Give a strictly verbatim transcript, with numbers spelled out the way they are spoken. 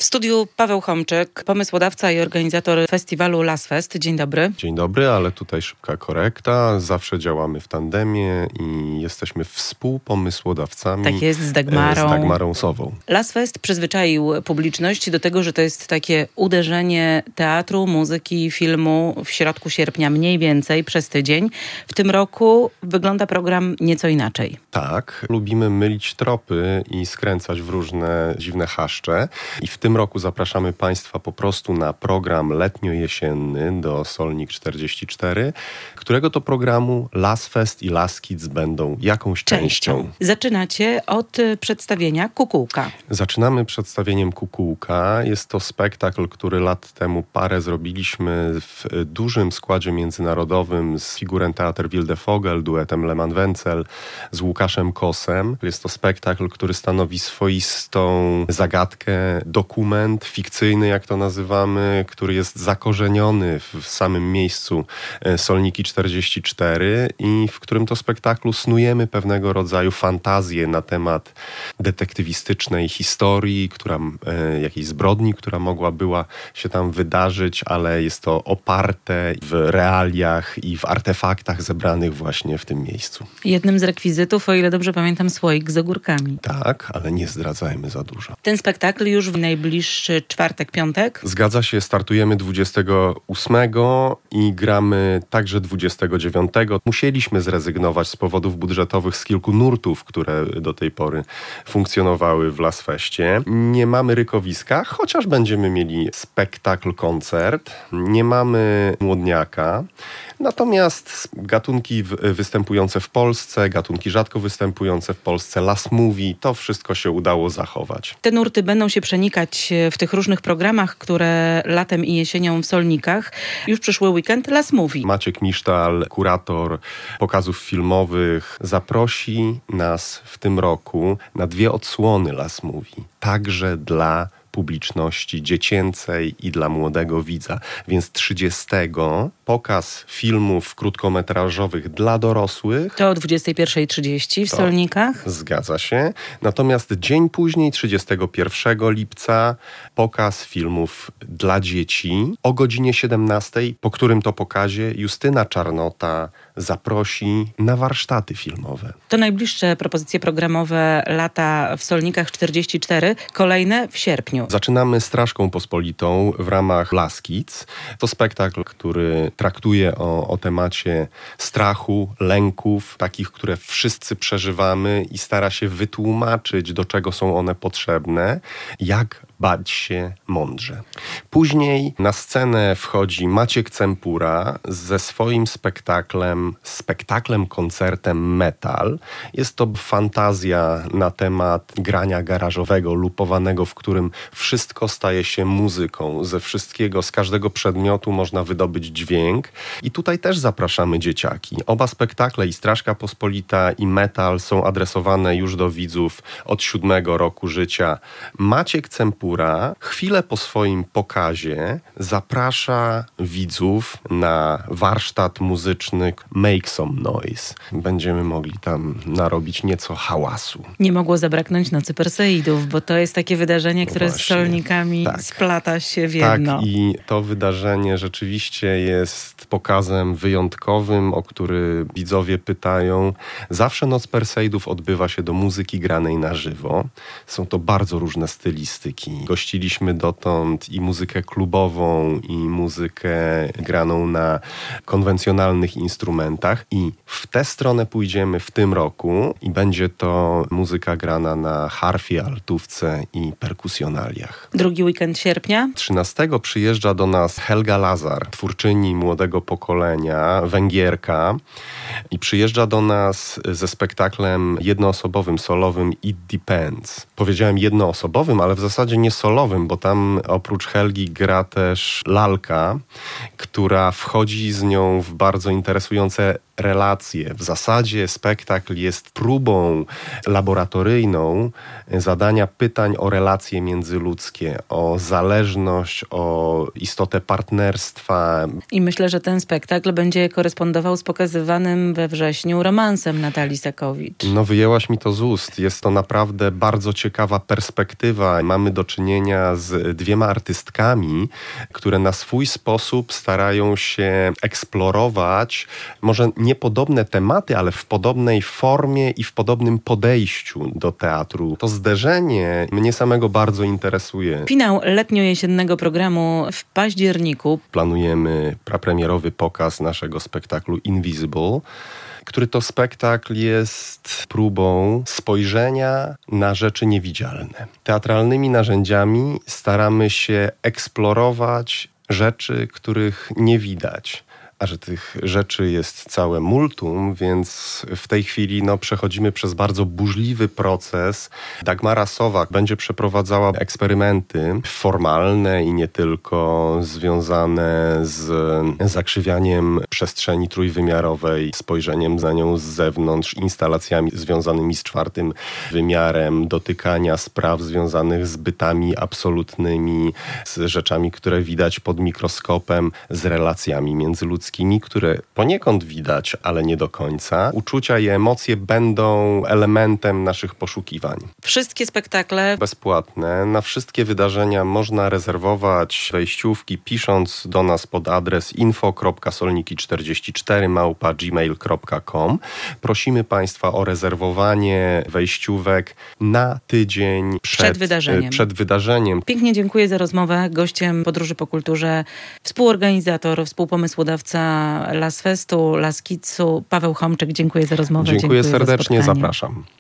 studiu Paweł Chomczyk, pomysłodawca i organizator festiwalu Lasfest. Dzień dobry. Dzień dobry, ale tutaj szybka korekta. Zawsze działamy w tandemie i jesteśmy współpomysłodawcami. Tak jest, z Dagmarą. Z Dagmarą Sową. Lasfest przyzwyczaił publiczność do tego, że to jest takie uderzenie teatru, muzyki, filmu w środku sierpnia mniej więcej przez tydzień. W tym roku wygląda program nieco inaczej. Tak, lubimy mylić tropy i skręcać w różne dziwne chaszcze. I w tym roku zapraszamy Państwa po prostu na program letnio-jesienny do Solnik czterdzieści cztery, którego to programu Lasfest i Laskids będą jakąś częścią. częścią. Zaczynacie od przedstawienia Kukułka. Zaczynamy przedstawieniem Kukułka. Jest to spektakl, który lat temu parę zrobiliśmy w dużym składzie międzynarodowym z Figurem Theater Wilde Vogel, duetem Lehmann Wenzel, z Łukaszem Kosem. Jest to spektakl, który stanowi swoistą zagadkę, dokument fikcyjny, jak to nazywamy, który jest zakorzeniony w samym miejscu Solniki czterdzieści cztery i w którym to spektaklu snujemy pewnego rodzaju fantazję na temat detektywistycznej historii, która, jakiejś zbrodni, która mogła była się tam wydarzyć, ale jest to oparte w realiach i w artefaktach zebranych właśnie w tym miejscu. Jednym z rekwizytów, o ile dobrze pamiętam, słoik z ogórkami. Tak, ale nie zdradzajmy za dużo. Ten spektakl już w najbliższy czwartek, piątek? Zgadza się, startujemy dwudziestego ósmego i gramy także dwudziestego dziewiątego. Musieliśmy zrezygnować z powodów budżetowych z kilku nurtów, które do tej pory funkcjonowały w Lasfeście. Nie mamy rykowiska, chociaż będziemy mieli spektakl, koncert. Nie mamy młodniaka. Natomiast gatunki występujące w Polsce, gatunki rzadko występujące w Polsce, Las Movie, to wszystko się udało zachować. Te nurty będą się przenikać w tych różnych programach, które latem i jesienią w Solnikach. Już przyszły weekend Las Movie. Maciek Misztal, kurator pokazów filmowych, zaprosi nas w tym roku na dwie odsłony Las Movie. Także dla publiczności dziecięcej i dla młodego widza. Więc trzydziestego pokaz filmów krótkometrażowych dla dorosłych. To o dwudziestej pierwszej trzydzieści w Solnikach. Zgadza się. Natomiast dzień później, trzydziestego pierwszego lipca, pokaz filmów dla dzieci o godzinie siedemnastej, po którym to pokazie Justyna Czarnota zaprosi na warsztaty filmowe. To najbliższe propozycje programowe lata w Solnikach czterdzieści cztery, kolejne w sierpniu. Zaczynamy Straszką Pospolitą w ramach Laskids. To spektakl, który traktuje o, o temacie strachu, lęków, takich, które wszyscy przeżywamy i stara się wytłumaczyć, do czego są one potrzebne, jak bać się mądrze. Później na scenę wchodzi Maciek Cempura ze swoim spektaklem, spektaklem, koncertem Metal. Jest to fantazja na temat grania garażowego, lupowanego, w którym wszystko staje się muzyką. Ze wszystkiego, z każdego przedmiotu można wydobyć dźwięk. I tutaj też zapraszamy dzieciaki. Oba spektakle, i Straszka Pospolita, i Metal, są adresowane już do widzów od siódmego roku życia. Maciek Cempura chwilę po swoim pokazie zaprasza widzów na warsztat muzyczny Make Some Noise. Będziemy mogli tam narobić nieco hałasu. Nie mogło zabraknąć Nocy Perseidów, bo to jest takie wydarzenie, które no z Solnikami tak. splata się w jedno. Tak, i to wydarzenie rzeczywiście jest pokazem wyjątkowym, o który widzowie pytają. Zawsze Noc Perseidów odbywa się do muzyki granej na żywo. Są to bardzo różne stylistyki. Gościliśmy dotąd i muzykę klubową, i muzykę graną na konwencjonalnych instrumentach i w tę stronę pójdziemy w tym roku i będzie to muzyka grana na harfie, altówce i perkusjonaliach. Drugi weekend sierpnia? trzynastego przyjeżdża do nas Helga Lazar, twórczyni młodego pokolenia, Węgierka, i przyjeżdża do nas ze spektaklem jednoosobowym, solowym It Depends. Powiedziałem jednoosobowym, ale w zasadzie nie solowym, bo tam oprócz Helgi gra też lalka, która wchodzi z nią w bardzo interesujące relacje. W zasadzie spektakl jest próbą laboratoryjną zadania pytań o relacje międzyludzkie, o zależność, o istotę partnerstwa. I myślę, że ten spektakl będzie korespondował z pokazywanym we wrześniu romansem Natalii Sakowicz. No wyjęłaś mi to z ust. Jest to naprawdę bardzo ciekawa perspektywa. Mamy do czynienia z dwiema artystkami, które na swój sposób starają się eksplorować może niepodobne tematy, ale w podobnej formie i w podobnym podejściu do teatru. To zderzenie mnie samego bardzo interesuje. Finał letnio-jesiennego programu w październiku. Planujemy prapremierowy pokaz naszego spektaklu Invisible, który to spektakl jest próbą spojrzenia na rzeczy niewidzialne. Teatralnymi narzędziami staramy się eksplorować rzeczy, których nie widać. A że tych rzeczy jest całe multum, więc w tej chwili no, przechodzimy przez bardzo burzliwy proces. Dagmara Sowak będzie przeprowadzała eksperymenty formalne i nie tylko, związane z zakrzywianiem przestrzeni trójwymiarowej, spojrzeniem na nią z zewnątrz, instalacjami związanymi z czwartym wymiarem, dotykania spraw związanych z bytami absolutnymi, z rzeczami, które widać pod mikroskopem, z relacjami międzyludzkimi, które poniekąd widać, ale nie do końca. Uczucia i emocje będą elementem naszych poszukiwań. Wszystkie spektakle bezpłatne. Na wszystkie wydarzenia można rezerwować wejściówki, pisząc do nas pod adres info kropka solniki czterdzieści cztery małpa gmail kropka com. Prosimy Państwa o rezerwowanie wejściówek na tydzień przed, przed wydarzeniem. Przed wydarzeniem. Pięknie dziękuję za rozmowę. Gościem Podróży po Kulturze współorganizator, współpomysłodawca Las Festu, Las Kitsu, Paweł Chomczyk. Dziękuję za rozmowę. Dziękuję, Dziękuję serdecznie, za zapraszam.